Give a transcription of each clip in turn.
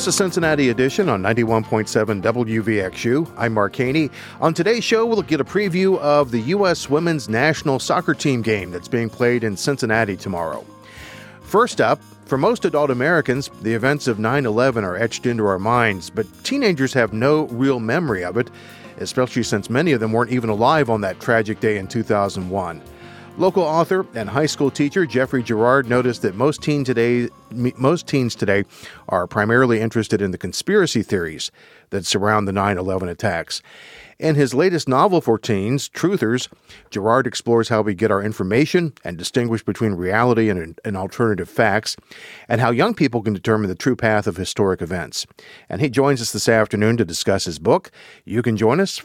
This is Cincinnati Edition on 91.7 WVXU. I'm Mark Haney. On today's show, we'll get a preview of the U.S. Women's National Soccer Team game that's being played in Cincinnati tomorrow. First up, for most adult Americans, the events of 9/11 are etched into our minds, but teenagers have no real memory of it, especially since many of them weren't even alive on that tragic day in 2001. Local author and high school teacher Jeffrey Gerard noticed that most teens today are primarily interested in the conspiracy theories that surround the 9/11 attacks. In his latest novel for teens, Truthers, Gerard explores how we get our information and distinguish between reality and alternative facts, and how young people can determine the true path of historic events. And he joins us this afternoon to discuss his book. You can join us,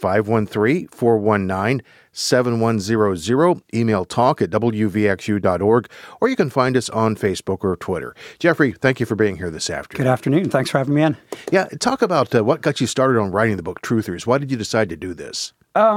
513-419-7100, email talk@wvxu.org, or you can find us on Facebook or Twitter. Jeffrey, thank you for being here this afternoon. Good afternoon. Thanks for having me in. Yeah, talk about what got you started on writing the book Truthers. Why did you decide to do this?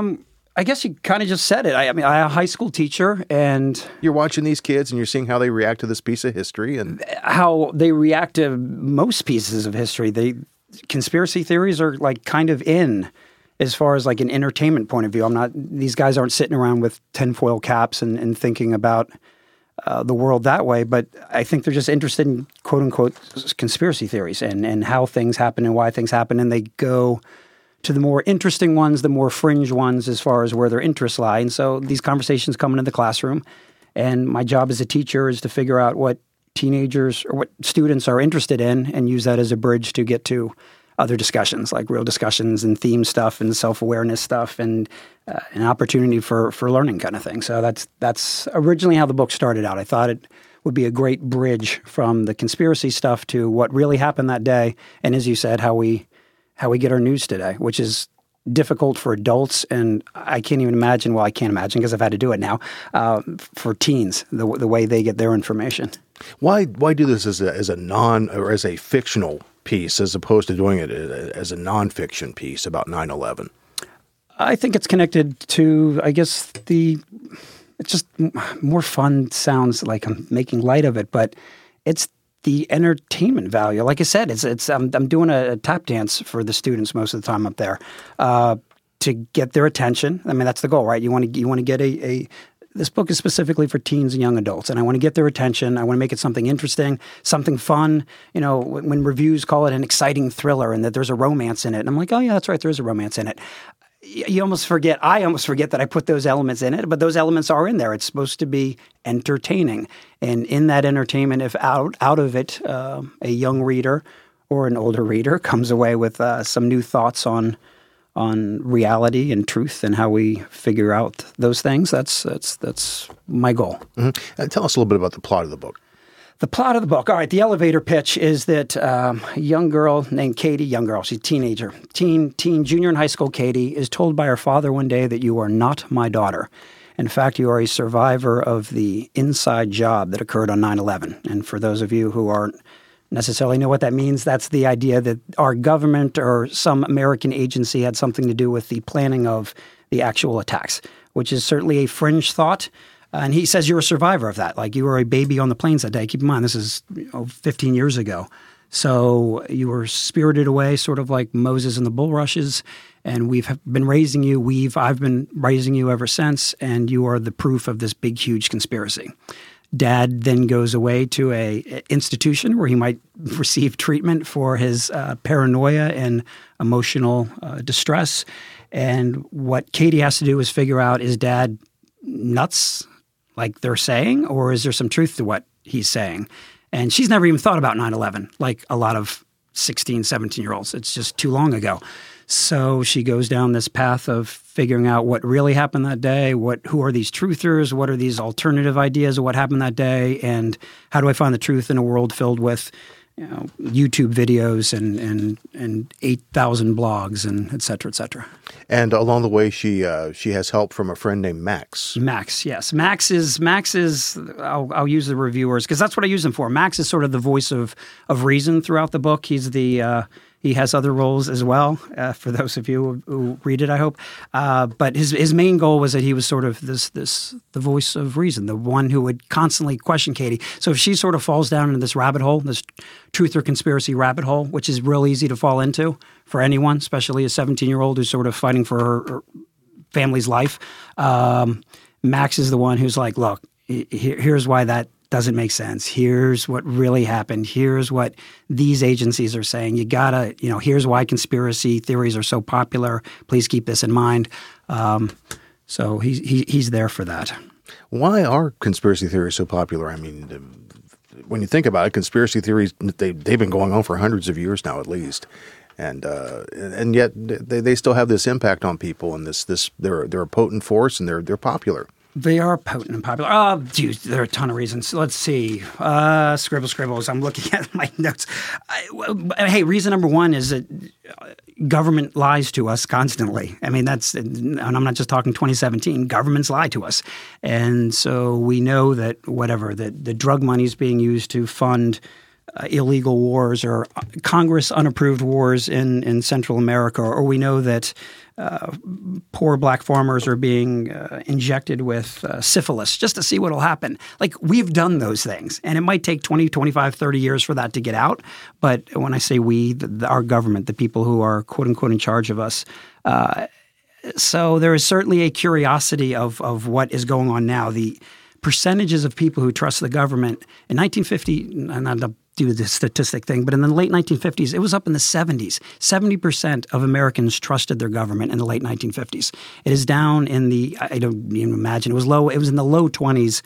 I guess you kind of just said it. I'm a high school teacher, and you're watching these kids and you're seeing how they react to this piece of history and how they react to most pieces of history. Conspiracy theories are like kind of in as far as like an entertainment point of view. These guys aren't sitting around with tinfoil caps and thinking about the world that way, but I think they're just interested in quote unquote conspiracy theories and how things happen and why things happen, and they go to the more interesting ones, the more fringe ones as far as where their interests lie. And so these conversations come into the classroom, and my job as a teacher is to figure out what teenagers or what students are interested in and use that as a bridge to get to other discussions, like real discussions and theme stuff and self-awareness stuff and an opportunity for learning kind of thing. So that's originally how the book started out. I thought it would be a great bridge from the conspiracy stuff to what really happened that day, and as you said, how we get our news today, which is difficult for adults, and I can't even imagine, well, I can't imagine because I've had to do it now, for teens, the way they get their information. Why do this as a fictional piece as opposed to doing it as a nonfiction piece about 9/11? I think it's connected to, I guess, it's just more fun. Sounds like I'm making light of it, but it's the entertainment value. Like I said, I'm doing a tap dance for the students most of the time up there to get their attention. I mean, that's the goal, right? You want to get this book is specifically for teens and young adults, and I want to get their attention. I want to make it something interesting, something fun. You know, when reviews call it an exciting thriller and that there's a romance in it, and I'm like, oh yeah, that's right, there is a romance in it. I almost forget that I put those elements in it, but those elements are in there. It's supposed to be entertaining. And in that entertainment, if out of it, a young reader or an older reader comes away with some new thoughts on reality and truth and how we figure out those things, that's my goal. Mm-hmm. Tell us a little bit about the plot of the book. The plot of the book. All right, the elevator pitch is that a young girl named Katie, she's a teenager, junior in high school, Katie, is told by her father one day that you are not my daughter. In fact, you are a survivor of the inside job that occurred on 9/11. And for those of you who aren't necessarily know what that means, that's the idea that our government or some American agency had something to do with the planning of the actual attacks, which is certainly a fringe thought. And he says you're a survivor of that. Like you were a baby on the planes that day. Keep in mind, this is 15 years ago. So you were spirited away, sort of like Moses in the bulrushes. And we've been raising you. I've been raising you ever since. And you are the proof of this big, huge conspiracy. Dad then goes away to a institution where he might receive treatment for his paranoia and emotional distress. And what Katie has to do is figure out, is Dad nuts like they're saying, or is there some truth to what he's saying? And she's never even thought about 9/11 like a lot of 16, 17-year-olds. It's just too long ago. So she goes down this path of figuring out what really happened that day, who are these truthers, what are these alternative ideas of what happened that day, and how do I find the truth in a world filled with YouTube videos and 8,000 blogs and et cetera, et cetera. And along the way, she has help from a friend named Max. Max, yes. Max is. I'll use the reviewers because that's what I use him for. Max is sort of the voice of reason throughout the book. He's the He has other roles as well, for those of you who read it, I hope. But his main goal was that he was sort of the voice of reason, the one who would constantly question Katie. So if she sort of falls down into this rabbit hole, this truth or conspiracy rabbit hole, which is real easy to fall into for anyone, especially a 17-year-old who's sort of fighting for her family's life, Max is the one who's like, look, here's why that doesn't make sense. Here's what really happened. Here's what these agencies are saying. You gotta, here's why conspiracy theories are so popular. Please keep this in mind. So he's there for that. Why are conspiracy theories so popular? I mean, when you think about it, conspiracy theories, they've been going on for hundreds of years now, at least. And yet they still have this impact on people, and they're a potent force, and they're popular. They are potent and popular. Oh, dude, there are a ton of reasons. Let's see. Scribbles. I'm looking at my notes. Hey, reason number one is that government lies to us constantly. I mean, and I'm not just talking 2017. Governments lie to us. And so we know that the drug money is being used to fund illegal wars or Congress unapproved wars in Central America, or we know that poor black farmers are being injected with syphilis just to see what will happen. Like, we've done those things, and it might take 20, 25, 30 years for that to get out. But when I say we, our government, the people who are quote unquote in charge of us, so there is certainly a curiosity of what is going on now. The percentages of people who trust the government in 1950, and I'll do the statistic thing, but in the late 1950s, it was up in the 70s. 70% of Americans trusted their government in the late 1950s. It is down in I don't even imagine, it was in the low 20s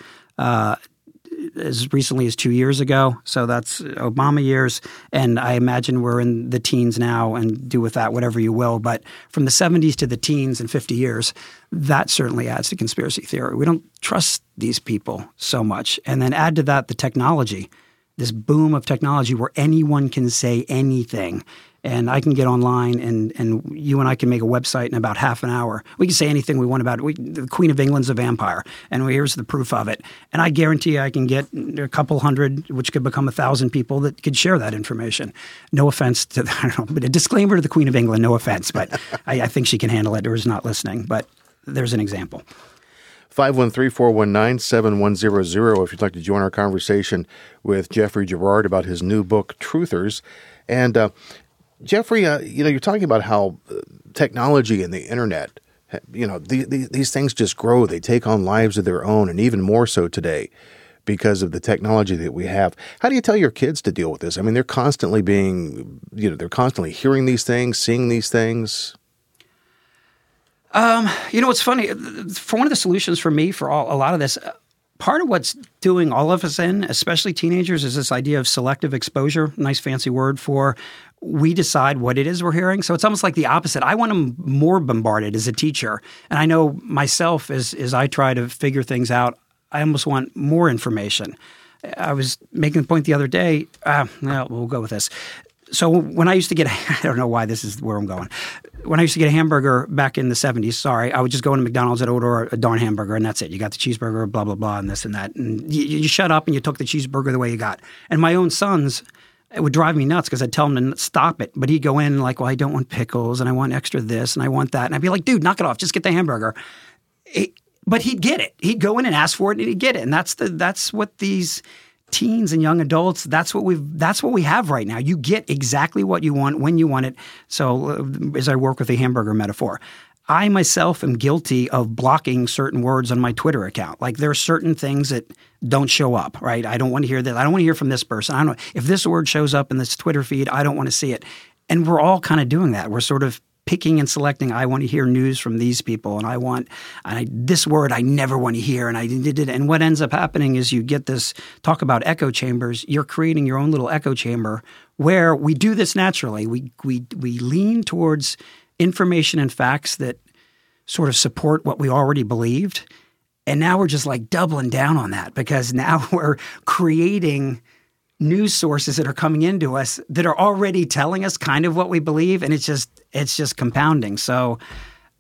as recently as 2 years ago. So that's Obama years. And I imagine we're in the teens now, and do with that whatever you will. But from the 70s to the teens in 50 years, that certainly adds to conspiracy theory. We don't trust these people so much. And then add to that the technology, this boom of technology where anyone can say anything. And I can get online and you and I can make a website in about half an hour. We can say anything we want about it. The Queen of England's a vampire, and here's the proof of it. And I guarantee I can get a couple hundred, which could become 1,000 people that could share that information. No offense to, I don't know, but a disclaimer to the Queen of England, no offense, but I think she can handle it or is not listening. But there's an example. 513-419-7100 if you'd like to join our conversation with Jeffrey Girard about his new book, Truthers. And Jeffrey, you're talking about how technology and the internet, these things just grow. They take on lives of their own, and even more so today because of the technology that we have. How do you tell your kids to deal with this? I mean, they're constantly they're constantly hearing these things, seeing these things. It's funny. For one of the solutions for me for a lot of this, part of what's doing all of us in, especially teenagers, is this idea of selective exposure. Nice fancy word for we decide what it is we're hearing. So it's almost like the opposite. I want them more bombarded as a teacher. And I know myself as I try to figure things out, I almost want more information. I was making the point the other day. We'll go with this. So when I used to get, I don't know why this is where I'm going. When I used to get a hamburger back in the 70s, I would just go into McDonald's and order a darn hamburger, and that's it. You got the cheeseburger, blah, blah, blah, and this and that. And you shut up and you took the cheeseburger the way you got. And my own sons, it would drive me nuts because I'd tell him to stop it. But he'd go in like, well, I don't want pickles, and I want extra this, and I want that. And I'd be like, dude, knock it off. Just get the hamburger. But he'd get it. He'd go in and ask for it, and he'd get it. And that's what these teens and young adults, that's what we have right now. You get exactly what you want when you want it. So as I work with the hamburger metaphor, I myself am guilty of blocking certain words on my Twitter account. Like, there are certain things that don't show up, right? I don't want to hear that. I don't want to hear from this person. I don't know if this word shows up in this Twitter feed, I don't want to see it. And we're all kind of doing that. We're sort of picking and selecting. I want to hear news from these people, and this word I never want to hear. And what ends up happening is you get this talk about echo chambers. You're creating your own little echo chamber where we do this naturally. We lean towards information and facts that sort of support what we already believed, and now we're just like doubling down on that because now we're creating news sources that are coming into us that are already telling us kind of what we believe, and it's just compounding. So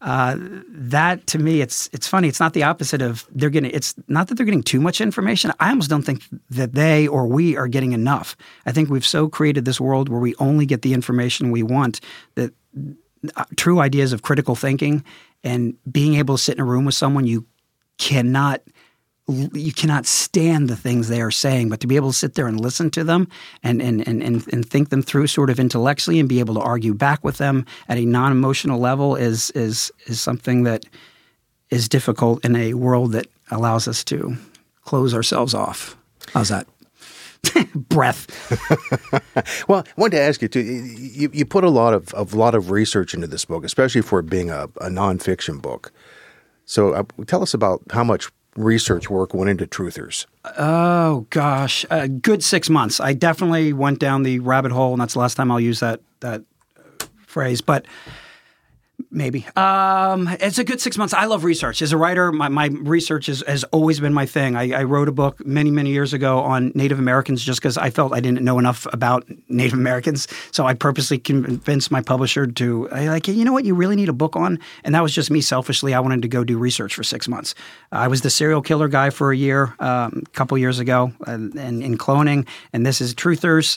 That to me, it's funny. It's not the opposite of it's not that they're getting too much information. I almost don't think that they or we are getting enough. I think we've so created this world where we only get the information we want, that true ideas of critical thinking and being able to sit in a room with someone you cannot stand the things they are saying, but to be able to sit there and listen to them and think them through sort of intellectually and be able to argue back with them at a non-emotional level is something that is difficult in a world that allows us to close ourselves off. How's that? Breath. Well, I wanted to ask you too. You put a lot of research into this book, especially for it being a nonfiction book. So tell us about how much research work went into Truthers. Oh gosh, a good 6 months. I definitely went down the rabbit hole, and that's the last time I'll use that phrase. But maybe it's a good 6 months. I love research. As a writer, my research has always been my thing. I wrote a book many years ago on Native Americans just because I felt I didn't know enough about Native Americans. So I purposely convinced my publisher to you know what, you really need a book on? And that was just me selfishly. I wanted to go do research for 6 months. I was the serial killer guy for a year, a couple years ago, and in cloning. And this is Truthers.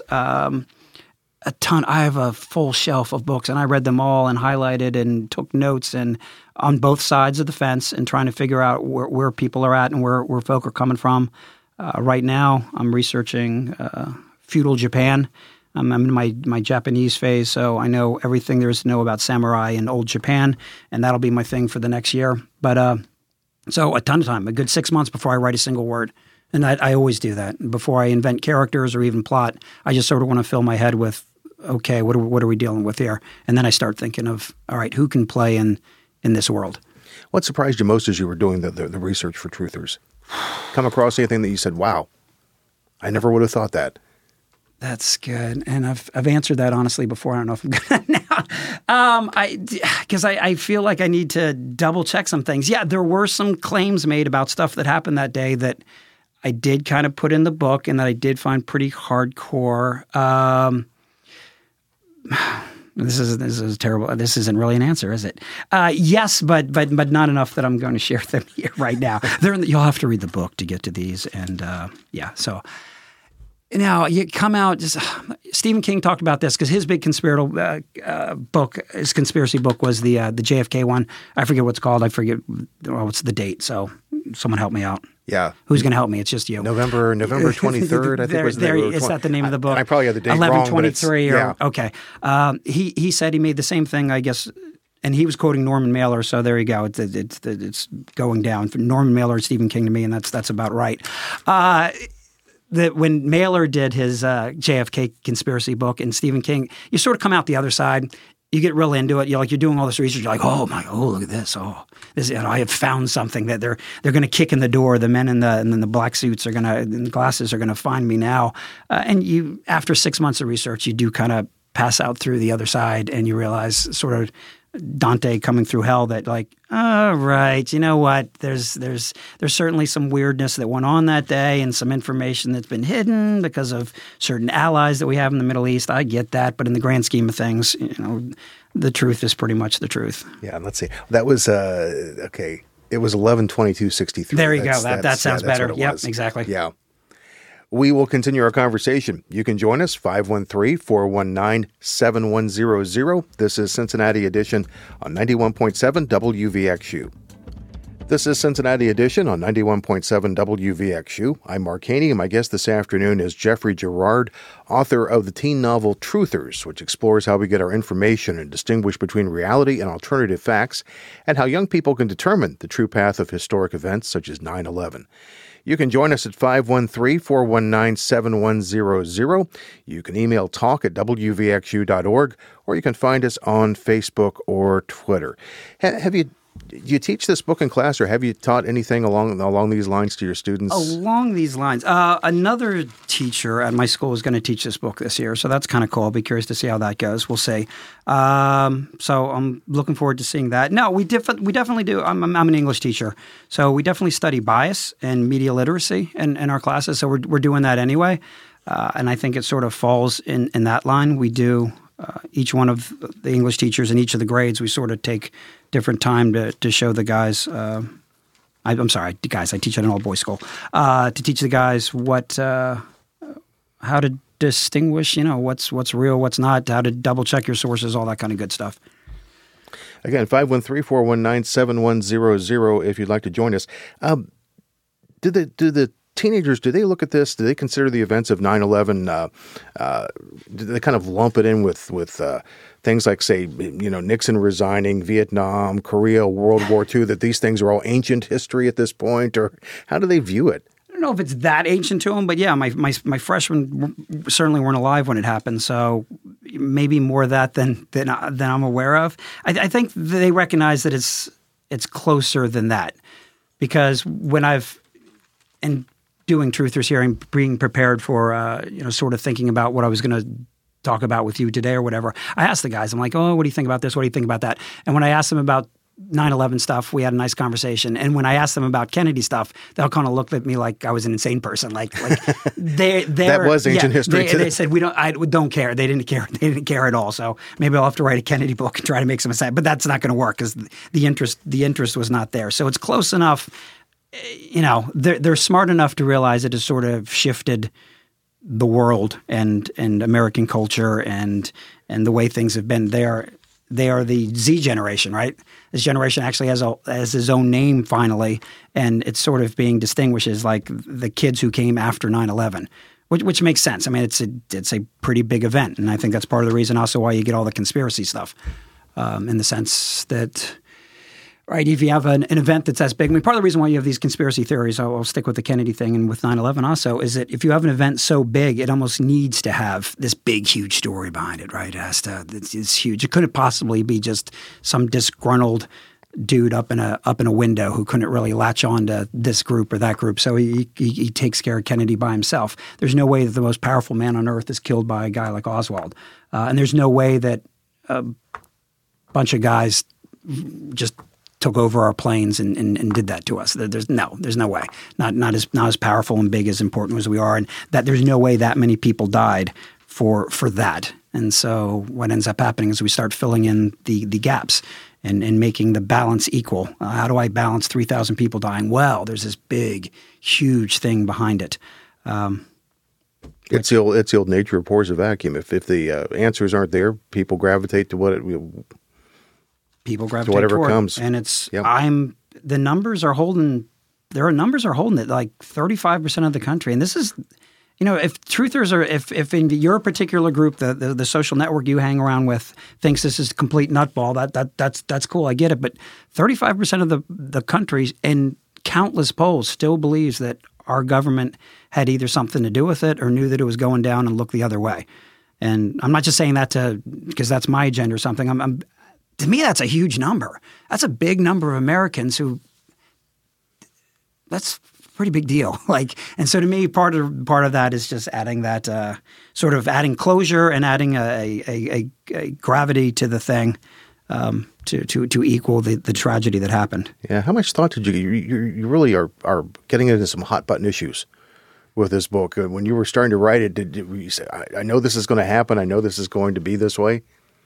A ton. I have a full shelf of books, and I read them all and highlighted and took notes and on both sides of the fence and trying to figure out where people are at and where folk are coming from. Right now, I'm researching feudal Japan. I'm in my Japanese phase, so I know everything there is to know about samurai in old Japan, and that'll be my thing for the next year. But so a ton of time, a good 6 months before I write a single word. And I always do that. Before I invent characters or even plot, I just sort of want to fill my head with, okay, what are we dealing with here? And then I start thinking of, all right, who can play in this world? What surprised you most as you were doing the research for Truthers? Come across anything that you said, wow, I never would have thought that? That's good. And I've answered that honestly before. I don't know if I'm going to now. Because I feel like I need to double check some things. Yeah, there were some claims made about stuff that happened that day that I did kind of put in the book and that I did find pretty hardcore. This is terrible. This isn't really an answer, is it? Yes, but not enough that I'm going to share them here right now. You'll have to read the book to get to these, and so. Now, you come out, Stephen King talked about this because his big conspiracy book was the JFK one. I forget what it's called. I forget what's the date. So someone help me out. Yeah. Who's going to help me? It's just you. November 23rd, I think was the name. Is that the name of the book? I probably had the date wrong. 11/23. Yeah. Okay. He said he made the same thing, I guess, and he was quoting Norman Mailer. So there you go. It's going down from Norman Mailer and Stephen King to me, and that's about right. That when Mailer did his JFK conspiracy book and Stephen King, you sort of come out the other side. You get real into it. You're doing all this research. You're like, oh look at this. I have found something that they're going to kick in the door. The men in the black suits and glasses are going to find me now. And you, after 6 months of research, you do kind of pass out through the other side, and you realize, sort of Dante coming through hell, that all right, you know what? There's certainly some weirdness that went on that day, and some information that's been hidden because of certain allies that we have in the Middle East. I get that, but in the grand scheme of things, the truth is pretty much the truth. Yeah, let's see. That was okay. It was 11/22/63. There you go. That sounds better. Yep, exactly. Yeah. We will continue our conversation. You can join us, 513-419-7100. This is Cincinnati Edition on 91.7 WVXU. This is Cincinnati Edition on 91.7 WVXU. I'm Mark Haney, and my guest this afternoon is Jeffrey Gerard, author of the teen novel Truthers, which explores how we get our information and distinguish between reality and alternative facts, and how young people can determine the true path of historic events such as 9/11. You can join us at 513-419-7100. You can email talk@wvxu.org, or you can find us on Facebook or Twitter. Do you teach this book in class, or have you taught anything along these lines to your students? Along these lines. Another teacher at my school is going to teach this book this year, so that's kind of cool. I'll be curious to see how that goes. We'll see. So I'm looking forward to seeing that. No, we definitely do. I'm an English teacher, so we definitely study bias and media literacy in our classes, so we're doing that anyway. And I think it sort of falls in that line. We do each one of the English teachers in each of the grades, we sort of take different time to show the guys. I'm sorry, guys. I teach at an all-boys school. To teach the guys how to distinguish, what's real, what's not, how to double-check your sources, all that kind of good stuff. Again, 513-419-7100 if you'd like to join us. Do the teenagers, do they look at this? Do they consider the events of 9/11? Do they kind of lump it in with things like, say, Nixon resigning, Vietnam, Korea, World War II, that these things are all ancient history at this point? Or how do they view it? I don't know if it's that ancient to them, but yeah, my freshmen certainly weren't alive when it happened, so maybe more of that than I'm aware of. I think they recognize that it's closer than that, because when and doing Truthers here and being prepared for sort of thinking about what I was going to talk about with you today or whatever, I asked the guys, I'm like, oh, what do you think about this? What do you think about that? And when I asked them about 9/11 stuff, we had a nice conversation. And when I asked them about Kennedy stuff, they all kind of looked at me like I was an insane person. Like that was ancient history. They said I don't care. They didn't care. They didn't care at all. So maybe I'll have to write a Kennedy book and try to make some sense. But that's not going to work because the interest was not there. So it's close enough. They're smart enough to realize it has sort of shifted the world and American culture and the way things have been. They are the Z generation, right? This generation actually has his own name finally, and it's sort of being distinguished as like the kids who came after 9/11, which makes sense. I mean, it's a pretty big event, and I think that's part of the reason also why you get all the conspiracy stuff, in the sense that, right, if you have an event that's as big, I mean, part of the reason why you have these conspiracy theories, I'll stick with the Kennedy thing and with 9/11 also, is that if you have an event so big, it almost needs to have this big, huge story behind it, right? It's huge. It couldn't possibly be just some disgruntled dude up in a window who couldn't really latch on to this group or that group. So he takes care of Kennedy by himself. There's no way that the most powerful man on earth is killed by a guy like Oswald. And there's no way that a bunch of guys just took over our planes and did that to us. There's no way. Not as powerful and big as important as we are, and that there's no way that many people died for that. And so what ends up happening is we start filling in the gaps and making the balance equal. How do I balance 3,000 people dying? Well, there's this big, huge thing behind it. It's the old nature abhors a vacuum. If the answers aren't there, people gravitate to people gravitate whatever toward comes. And it's the numbers are holding. There are numbers are holding it like 35% of the country, and this is. If truthers are, if in your particular group, the social network you hang around with thinks this is complete nutball, that's cool. I get it. But 35% of the country in countless polls still believes that our government had either something to do with it or knew that it was going down and looked the other way. And I'm not just saying that because that's my agenda or something. To me, that's a huge number. That's a big number of Americans who. That's pretty big deal. And so to me, part of that is just adding that sort of adding closure and adding a gravity to the thing to equal the tragedy that happened. Yeah. How much thought did you really are getting into some hot button issues with this book? When you were starting to write it, did you say, I know this is going to happen. I know this is going to be this way?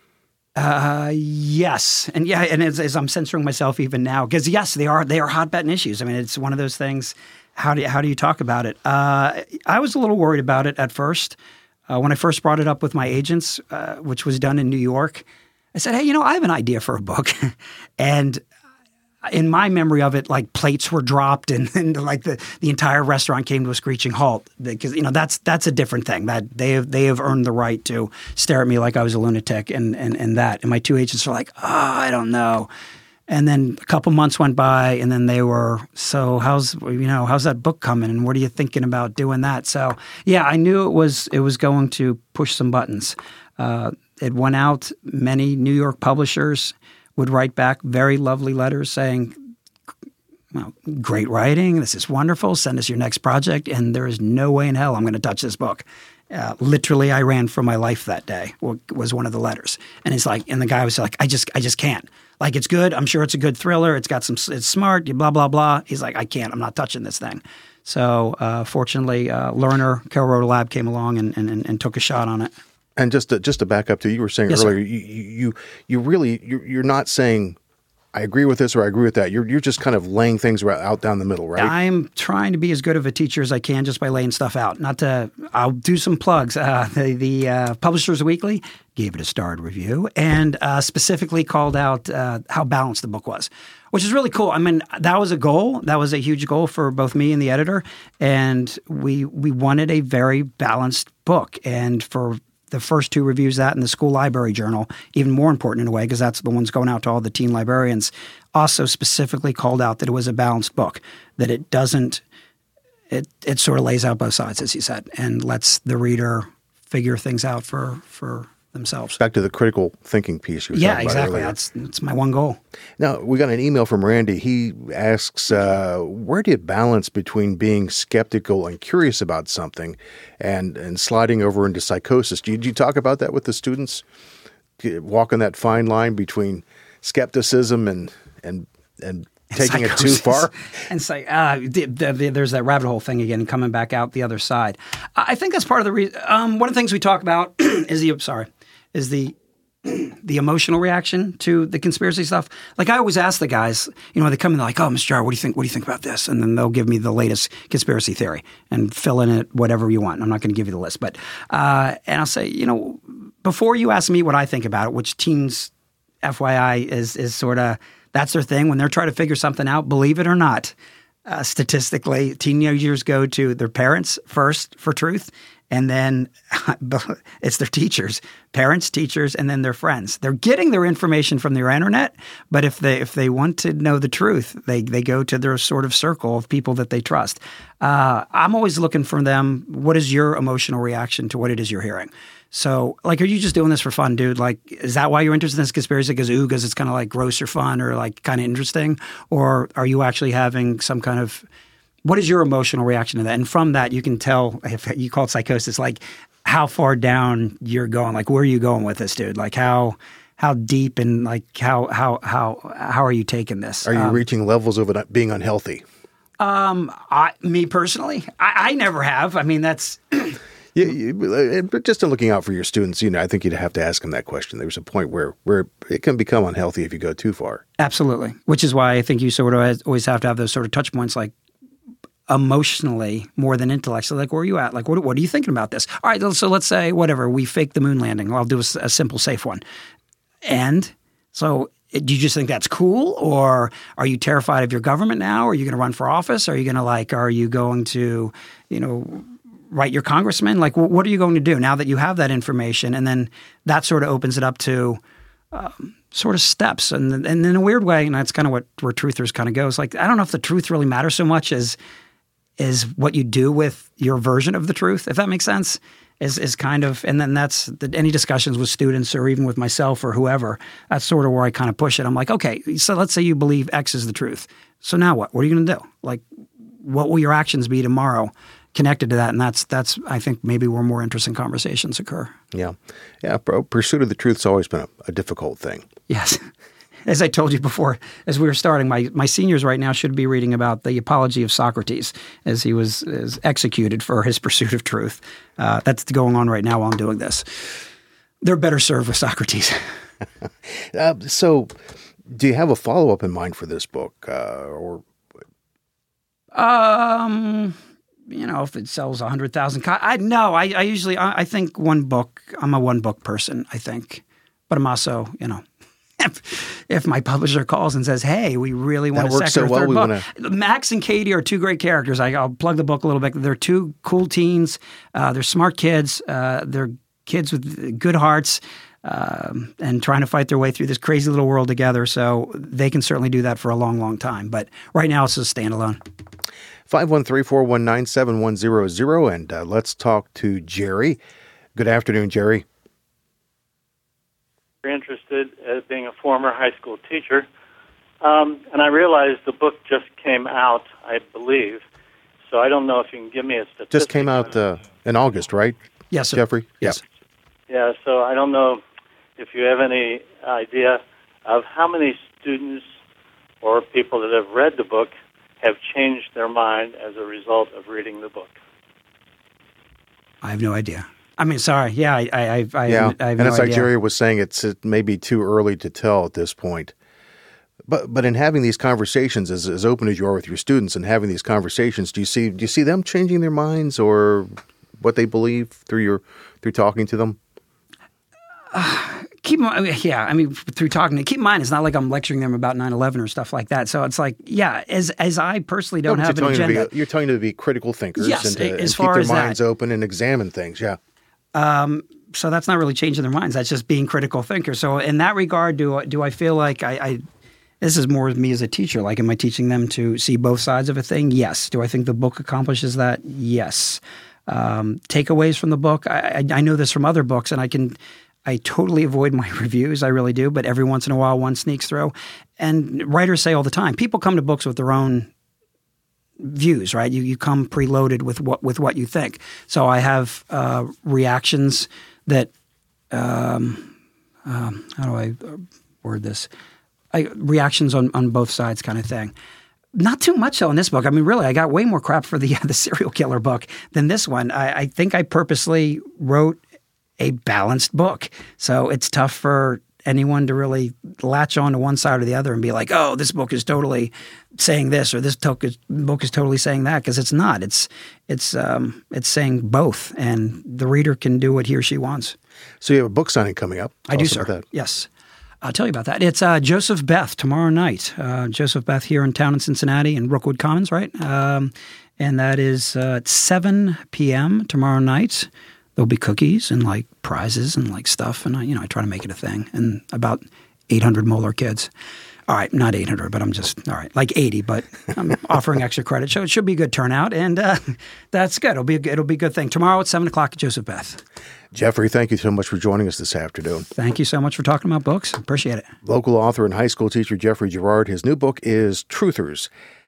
Yes. And as I'm censoring myself even now, because yes, they are hot button issues. I mean, it's one of those things. How do you talk about it? I was a little worried about it at first. When I first brought it up with my agents, which was done in New York, I said, hey, I have an idea for a book. And in my memory of it, like plates were dropped and like the entire restaurant came to a screeching halt, because that's a different thing. That they have earned the right to stare at me like I was a lunatic and that. And my two agents are like, I don't know. And then a couple months went by, and then they were, so how's that book coming, and what are you thinking about doing that? So yeah, I knew it was going to push some buttons. It went out. Many New York publishers would write back very lovely letters saying, well, great writing, this is wonderful, send us your next project, and there is no way in hell I'm going to touch this book. Literally, I ran for my life that day, was one of the letters. And the guy was like, I just can't. Like, it's good. I'm sure it's a good thriller. It's smart, blah, blah, blah. He's like, I can't. I'm not touching this thing. So fortunately, Lerner, Carol Rotor Lab came along and took a shot on it. And just to back up to you were saying Yes, earlier, sir. you're not saying I agree with this or I agree with that. You're just kind of laying things out down the middle, right? I'm trying to be as good of a teacher as I can just by laying stuff out. I'll do some plugs. The Publishers Weekly gave it a starred review and specifically called out how balanced the book was, which is really cool. I mean, that was a goal. That was a huge goal for both me and the editor. And we wanted a very balanced book. And for the first two reviews, that and the School Library Journal, even more important in a way because that's the ones going out to all the teen librarians, also specifically called out that it was a balanced book, that it doesn't – it sort of lays out both sides, as you said, and lets the reader figure things out for themselves. Back to the critical thinking piece you were talking about exactly. earlier. That's my one goal. Now, we got an email from Randy. He asks, where do you balance between being skeptical and curious about something and sliding over into psychosis? Did you talk about that with the students? Walking that fine line between skepticism and taking it too far? And say, there's that rabbit hole thing again, coming back out the other side. I think that's part of the reason. One of the things we talk about is the emotional reaction to the conspiracy stuff. Like I always ask the guys, when they come in, they're like, "Oh, Mr. Jar, what do you think? What do you think about this?" And then they'll give me the latest conspiracy theory and fill in it whatever you want. I'm not going to give you the list, but and I'll say, before you ask me what I think about it, which teens, FYI, is sort of that's their thing when they're trying to figure something out. Believe it or not, statistically, teenagers go to their parents first for truth. And then it's their teachers, parents, teachers, and then their friends. They're getting their information from their internet, but if they want to know the truth, they go to their sort of circle of people that they trust. I'm always looking for them. What is your emotional reaction to what it is you're hearing? So, like, are you just doing this for fun, dude? Like, is that why you're interested in this conspiracy? Because it's kind of like gross or fun or like kind of interesting? Or are you actually having some kind of what is your emotional reaction to that? And from that, you can tell, if you call it psychosis, like how far down you're going. Like, where are you going with this, dude? Like, how deep and like how are you taking this? Are you reaching levels of it being unhealthy? Me personally, I never have. I mean, that's. But just in looking out for your students, I think you'd have to ask them that question. There's a point where it can become unhealthy if you go too far. Absolutely, which is why I think you sort of always have to have those sort of touch points, like. Emotionally more than intellectually, like where are you at? Like what are you thinking about this? All right, so let's say whatever we fake the moon landing. I'll do a simple, safe one. And so, do you just think that's cool, or are you terrified of your government now? Are you going to run for office? Are you going to write your congressman? Like, what are you going to do now that you have that information? And then that sort of opens it up to. Sort of steps, and in a weird way, and that's kind of where truthers kind of goes. Like, I don't know if the truth really matters so much as what you do with your version of the truth, if that makes sense, is kind of, and then that's any discussions with students or even with myself or whoever, that's sort of where I kind of push it. I'm like, okay, so let's say you believe X is the truth. So now what? What are you going to do? Like, what will your actions be tomorrow connected to that? And that's I think maybe where more interesting conversations occur. Yeah. Pursuit of the truth's always been a difficult thing. Yes. As I told you before, as we were starting, my seniors right now should be reading about the apology of Socrates as he was executed for his pursuit of truth. That's going on right now while I'm doing this. They're better served with Socrates. So do you have a follow-up in mind for this book? Or if it sells 100,000 copies. I usually think one book. I'm a one-book person, I think. But I'm also, if my publisher calls and says, "Hey, we really want a second or third book," Max and Katie are two great characters. I'll plug the book a little bit. They're two cool teens. They're smart kids. They're kids with good hearts and trying to fight their way through this crazy little world together. So they can certainly do that for a long, long time. But right now, it's a standalone. 513-419-7100, and let's talk to Jerry. Good afternoon, Jerry. Interested as being a former high school teacher, and I realized the book just came out, I believe, so I don't know if you can give me a statistic. Just came out in August, right? Yes, sir. Jeffrey? Yes. Yeah, so I don't know if you have any idea of how many students or people that have read the book have changed their mind as a result of reading the book. I have no idea. I mean, sorry. Yeah, I have and no it's like idea. Jerry was saying, it's maybe too early to tell at this point. But in having these conversations, as open as you are with your students, and having these conversations, do you see them changing their minds or what they believe through talking to them? Through talking. Keep in mind, it's not like I'm lecturing them about 9/11 or stuff like that. So it's like, as I personally don't have an agenda. You're telling them to be critical thinkers and as keep far their as minds open and examine things. Yeah. So that's not really changing their minds. That's just being critical thinkers. So in that regard, do I feel like this is more of me as a teacher? Like, am I teaching them to see both sides of a thing? Yes. Do I think the book accomplishes that? Yes. Takeaways from the book. I know this from other books, and I totally avoid my reviews. I really do. But every once in a while, one sneaks through. And writers say all the time, people come to books with their own views, right? You come preloaded with what you think. So I have reactions that how do I word this? Reactions on both sides, kind of thing. Not too much though in this book. I mean, really, I got way more crap for the serial killer book than this one. I think I purposely wrote a balanced book, so it's tough for anyone to really latch on to one side or the other and be like, "Oh, this book is totally saying this," or "This book is totally saying that," because it's not. It's saying both, and the reader can do what he or she wants. So you have a book signing coming up. I do, sir. Yes. I'll tell you about that. It's Joseph Beth tomorrow night. Joseph Beth here in town in Cincinnati in Brookwood Commons, right? And that is at 7 p.m. tomorrow night. There'll be cookies and like prizes and like stuff. And I try to make it a thing. And about 800 Moeller kids. All right, not 800, but I'm just, all right, like 80, but I'm offering extra credit. So it should be a good turnout. And that's good. It'll be a good thing. Tomorrow at 7 o'clock at Joseph Beth. Jeffrey, thank you so much for joining us this afternoon. Thank you so much for talking about books. Appreciate it. Local author and high school teacher Jeffrey Girard. His new book is Truthers.